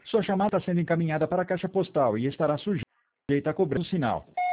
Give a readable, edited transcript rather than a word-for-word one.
Sua chamada está sendo encaminhada para a caixa postal e estará sujeita a cobrança no sinal.